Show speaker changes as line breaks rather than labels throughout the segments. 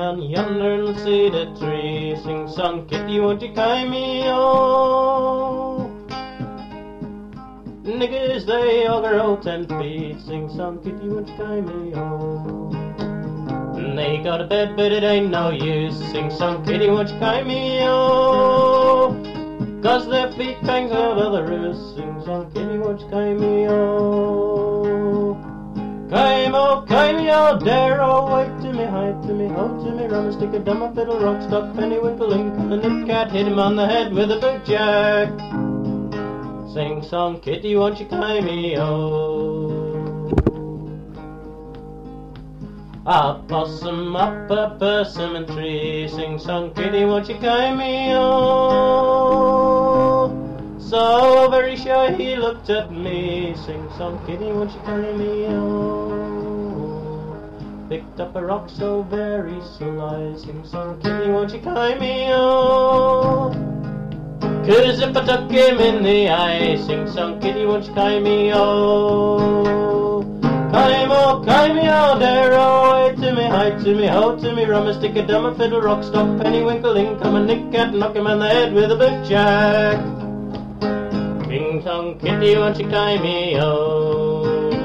down yonder and see the tree. Sing song, kitty, won't you carry me, oh? Niggers, they all grow 10 feet. Sing song, kitty, won't you carry me, oh? They got a bed, but it ain't no use. Sing song, kitty, won't you carry me, oh? 'Cause their feet bangs out of the roost. Sing song, kitty, won't you carry me, oh? Carry me, oh, dare, oh, wait to me, hide to me, hold to me, rum, stick a dumb, a fiddle, rock, stop, penny, winkle, ink, and the nip cat hit him on the head with a big jack. Sing song, kitty, won't you carry me, oh? A possum up a persimmon tree. Sing song, kitty, won't you carry me, oh? So very shy he looked at me. Sing song, kitty, won't you carry me, oh? Picked up a rock so very sly. Sing song, kitty, won't you carry me, oh? 'Cause if I took him in the eye. Sing song, kitty, won't you carry me, oh? Carry me, oh, dare, oh, wait to me, hide to me, hold to me, rum, a stick, a dumb, a fiddle, rock, stop, penny, winkle, ink, come a nick cat, knock him on the head with a big jack. Ding dong, kitty, won't you carry me, oh?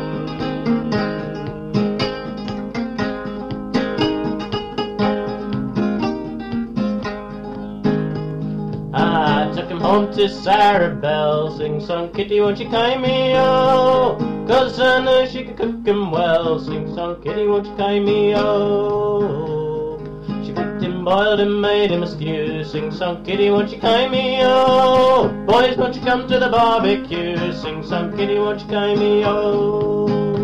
I took him home to Sarah Bell. Sing song, kitty, won't you carry me, oh? 'Cause I knew she could cook him well. Sing song, kitty, won't you carry me, oh? She cooked him, boiled him, made him a stew. Sing song, kitty, won't you carry me, oh? Boys, won't you come to the barbecue? Sing song, kitty, won't you carry me, oh?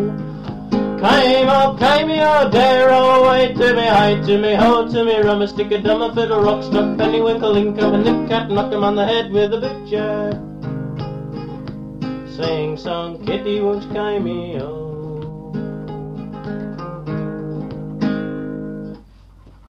Carry me, oh, dare, oh, wait to me, hide to me, hold to me, rum, a stick, a dumb, a fiddle, rock, stop, penny, winkle, ink, come a nip cat, knock him on the head with a big jack. Sing song, kitty, won't you carry me, oh?